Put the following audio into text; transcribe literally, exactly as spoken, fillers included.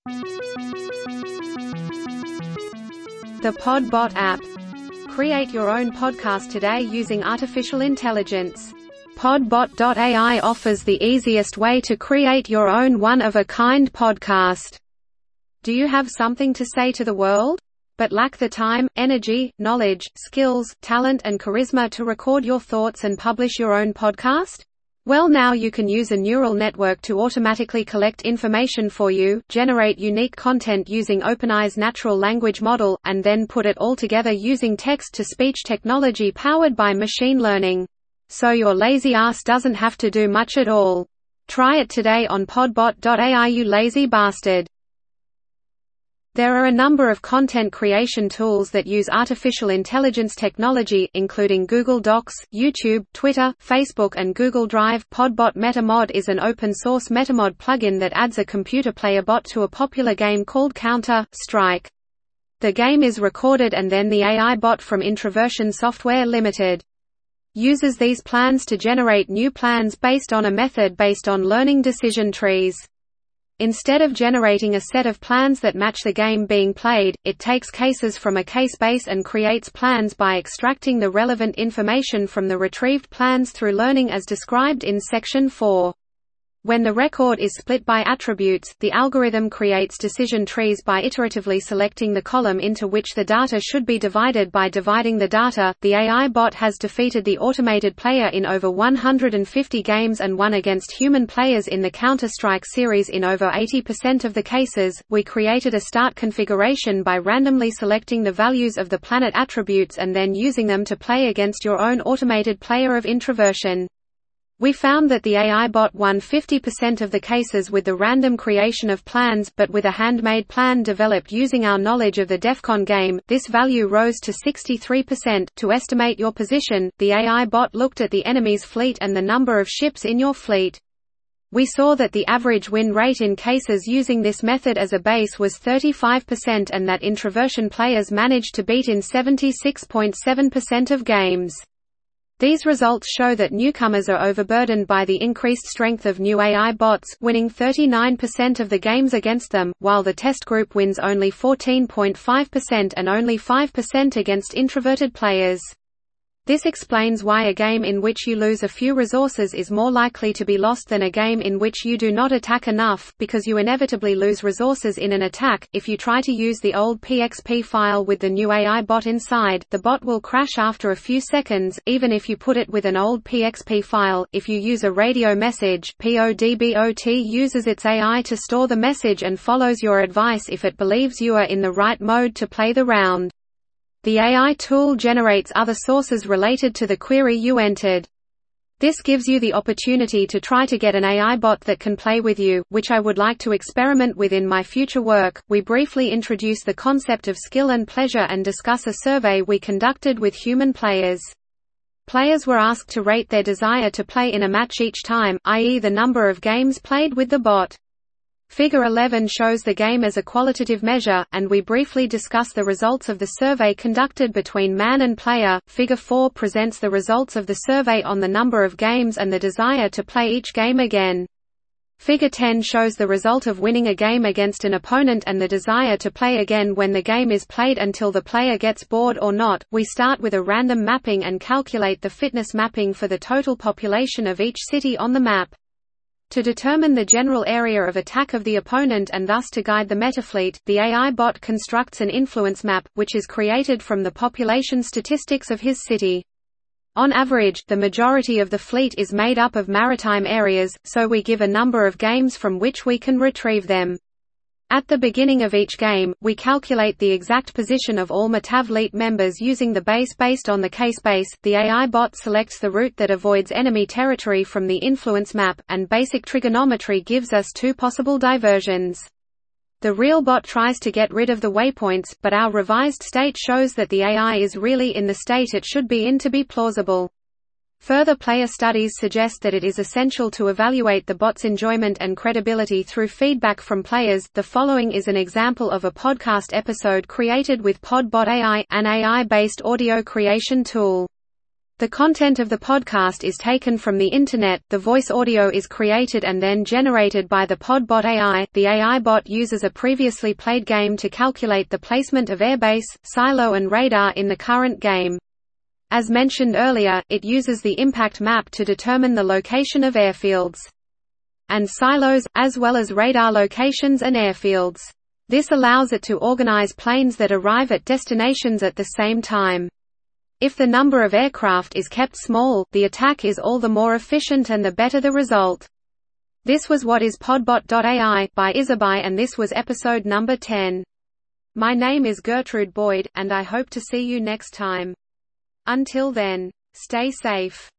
The Podbot app. Create your own podcast today using artificial intelligence. Podbot dot A I offers the easiest way to create your own one-of-a-kind podcast. Do you have something to say to the world, but lack the time, energy, knowledge, skills, talent and charisma to record your thoughts and publish your own podcast? Well, now you can use a neural network to automatically collect information for you, generate unique content using OpenAI's natural language model, and then put it all together using text-to-speech technology powered by machine learning. So your lazy ass doesn't have to do much at all. Try it today on Podbot dot A I, you lazy bastard. There are a number of content creation tools that use artificial intelligence technology, including Google Docs, YouTube, Twitter, Facebook and Google Drive. Podbot MetaMod is an open-source MetaMod plugin that adds a computer player bot to a popular game called Counter-Strike. The game is recorded and then the A I bot from Introversion Software Limited uses these plans to generate new plans based on a method based on learning decision trees. Instead of generating a set of plans that match the game being played, it takes cases from a casebase and creates plans by extracting the relevant information from the retrieved plans through learning as described in Section four. When the record is split by attributes, the algorithm creates decision trees by iteratively selecting the column into which the data should be divided by dividing the data. The A I bot has defeated the automated player in over one hundred fifty games and won against human players in the Counter-Strike series in over eighty percent of the cases. We created a start configuration by randomly selecting the values of the planet attributes and then using them to play against your own automated player of introversion. We found that the A I bot won fifty percent of the cases with the random creation of plans, but with a handmade plan developed using our knowledge of the DEFCON game, this value rose to sixty-three percent. To estimate your position, the A I bot looked at the enemy's fleet and the number of ships in your fleet. We saw that the average win rate in cases using this method as a base was thirty-five percent and that introversion players managed to beat in seventy-six point seven percent of games. These results show that newcomers are overburdened by the increased strength of new A I bots, winning thirty-nine percent of the games against them, while the test group wins only fourteen point five percent and only five percent against introverted players. This explains why a game in which you lose a few resources is more likely to be lost than a game in which you do not attack enough, because you inevitably lose resources in an attack. If you try to use the old P X P file with the new A I bot inside, the bot will crash after a few seconds, even if you put it with an old P X P file. If you use a radio message, Podbot uses its A I to store the message and follows your advice if it believes you are in the right mode to play the round. The A I tool generates other sources related to the query you entered. This gives you the opportunity to try to get an A I bot that can play with you, which I would like to experiment with in my future work. We briefly introduce the concept of skill and pleasure and discuss a survey we conducted with human players. Players were asked to rate their desire to play in a match each time, that is the number of games played with the bot. Figure eleven shows the game as a qualitative measure, and we briefly discuss the results of the survey conducted between man and player. Figure four presents the results of the survey on the number of games and the desire to play each game again. Figure ten shows the result of winning a game against an opponent and the desire to play again when the game is played until the player gets bored or not. We start with a random mapping and calculate the fitness mapping for the total population of each city on the map. To determine the general area of attack of the opponent and thus to guide the metafleet, the A I bot constructs an influence map, which is created from the population statistics of his city. On average, the majority of the fleet is made up of maritime areas, so we give a number of games from which we can retrieve them. At the beginning of each game, we calculate the exact position of all metavleet members using the base based on the casebase. The A I bot selects the route that avoids enemy territory from the influence map, and basic trigonometry gives us two possible diversions. The real bot tries to get rid of the waypoints, but our revised state shows that the A I is really in the state it should be in to be plausible. Further player studies suggest that it is essential to evaluate the bot's enjoyment and credibility through feedback from players. The following is an example of a podcast episode created with Podbot A I, an A I-based audio creation tool. The content of the podcast is taken from the Internet. The voice audio is created and then generated by the PodBot A I. The A I bot uses a previously played game to calculate the placement of airbase, silo and radar in the current game. As mentioned earlier, it uses the impact map to determine the location of airfields and silos, as well as radar locations and airfields. This allows it to organize planes that arrive at destinations at the same time. If the number of aircraft is kept small, the attack is all the more efficient and the better the result. This was What is Podbot dot A I by Isabai, and this was episode number ten. My name is Gertrude Boyd, and I hope to see you next time. Until then, stay safe.